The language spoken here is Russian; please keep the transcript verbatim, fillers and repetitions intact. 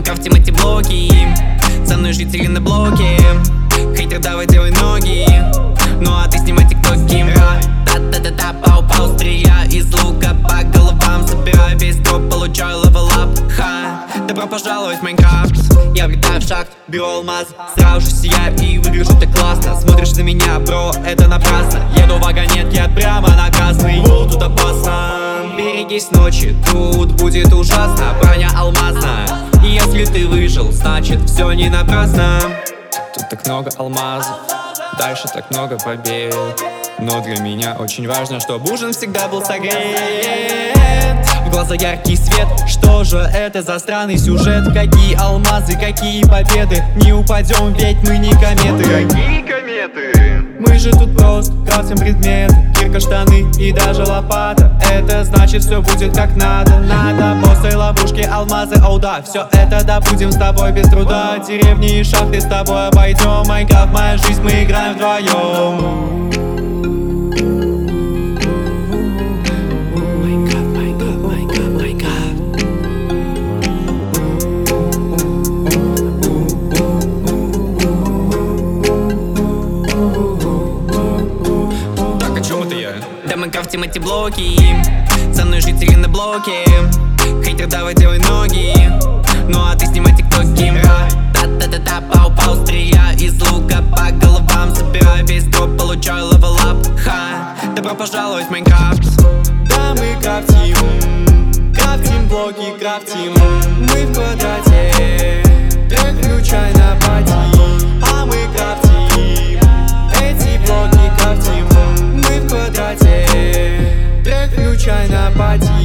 крафтим эти блоки. Со мной жители на блоке. Хейтер, давай делай ноги. Ну а ты снимай тиктоки. Та-та-та-та, пау-пау, стреляю из лука по головам. Собираю весь топ, получаю левел-ап. Ха, добро пожаловать в Майнкрафт. Я влетаю в шахт, беру алмаз, сразу же сияю и выгляжу так классно. Смотришь на меня, бро, это напрасно. Еду в вагонетке от прямо на красный. Воу, тут опасно. Берегись ночи, тут будет ужасно. Броня алмазная, и если ты выжил, значит все не напрасно. Тут так много алмазов, дальше так много побед. Но для меня очень важно, чтобы ужин всегда был согрет. В глаза яркий свет, что же это за странный сюжет? Какие алмазы, какие победы? Не упадем, ведь мы не кометы. Какие кометы? Мы же тут просто крафтим предметы. Кирка, штаны и даже лопата. Это значит, все будет как надо. Надо после ловушки алмазы, оу да. Все это добудем с тобой без труда. Деревни и шахты с тобой обойдем. Майнкрафт, моя жизнь, мы играем вдвоем. Да мы крафтим эти блоки. Со мной жители на блоке. Хейтер, давай делай ноги. Ну а ты снимай тиктоки. Та-та-та-та, пау-пау, стреляю из лука по головам. Собираю весь топ, получаю левел-ап. Ха, добро пожаловать в Майнкрафт. Да мы крафтим, крафтим блоки, крафтим. Мы в квадрате, трек включай на пати. А мы крафтим, эти блоки крафтим. Мы в квадрате, трек включай на пати.